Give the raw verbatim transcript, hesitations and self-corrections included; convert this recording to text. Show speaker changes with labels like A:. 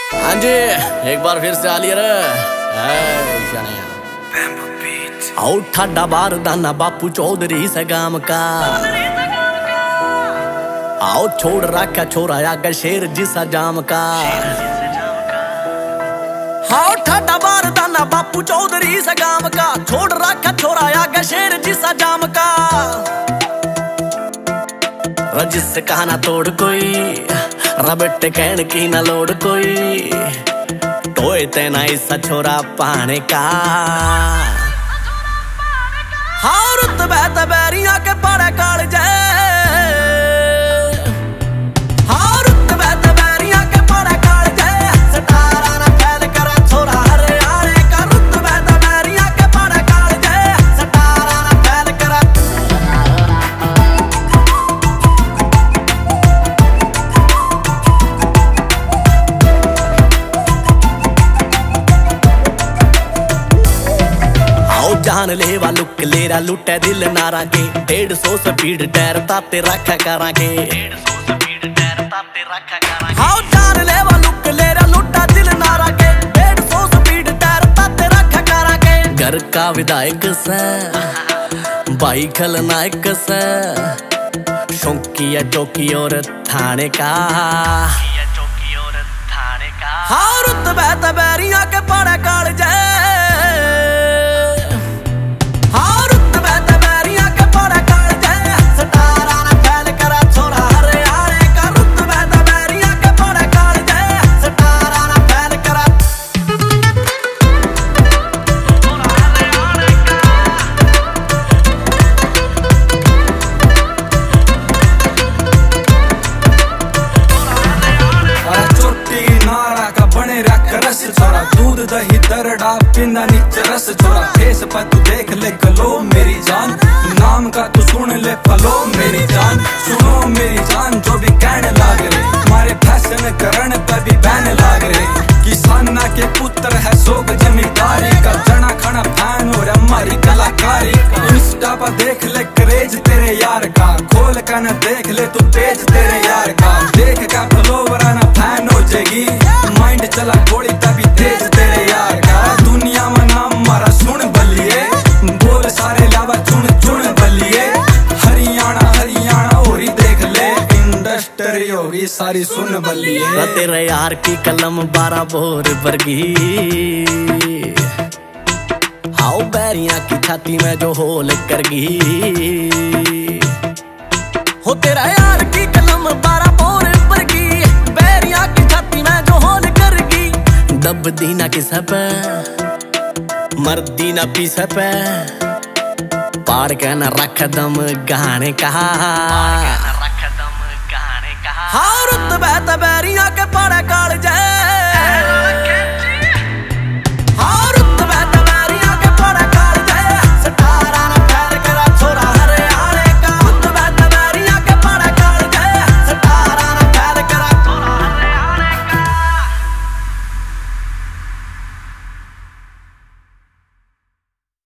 A: हाँ जी, एक बार फिर से आ लिया रे। आओ ठाडा बारदाना बापू चौधरी से गाम का, आओ छोड़ रखा छोरा आगे शेर जिसा जाम का। आओ ठाडा बारदाना बापू चौधरी से गाम का, छोड़ रखा छोरा आगे शेर जिसा जाम का। रजिस से कहा ना तोड़ कोई, रबट कहन की ना लोड कोई, टोए तेना इसा छोरा पाने का। हाँ रुत बहत बैरिया के पड़े काल जाए, हाँ रुत बहत बैरिया के पड़े काल जाए, सटारा ना फैल कर छोरा हरे आने का। रुत बहत बैरिया के पड़े काल जाए, सटारा ना फैल कर। जान लेवा लुक लेरा लुटे दिल नारा के, डेढ़ सौ स्पीड टायर ताते रखा करा के। हाँ जान लेवा लुक लेरा लुटा दिल नारा के, डेढ़ सौ स्पीड टायर ताते रखा करा के। घर का विधायक से भाई खलनायक से, शौकिया चौकी और थाने का। हाँ रुत बहत बैरिया के पड़े काल जाए,
B: छोरा दूध दही दरड़ा पिंदा नीचे रस छोरा। फेस पर तू देख ले गलो मेरी जान, नाम का तू सुन ले फलो मेरी जान। सुनो मेरी जान जो भी कहने लाग रे, हमारे फैशन करण पे भी बैन लाग रे। किसाना के पुत्र है सोग जमींदारी का, जना खाना फैन और हमारी कलाकारी। इंस्टा पर देख ले क्रेज तेरे यार का, खोल कर न देख ले तू पेज तेरे यार का। देख का फलोवर ना फैन हो जाएगी, माइंड चला थोड़ी तभी तेज तेरे यार का। दुनिया में नाम मारा सुन बलिए, बोल सारे लावा चुन चुन बलिए। हरियाणा हरियाणा और ही देख ले, इंडस्ट्री होगी सारी सुन बलिए।
A: तेरे यार की कलम बारह बोर वर्गी, हाउ बैरिया की छाती में जो होल करगी। हो तेरा यार की कलम बारह बोर वर्गी, बैरिया की छाती में जो होल करगी। दब दीना किस पे मर्दी ना पीस पे, पार के न रख दम गाने का। हाँ रुत बहत बैरिया के पड़े काल जाए,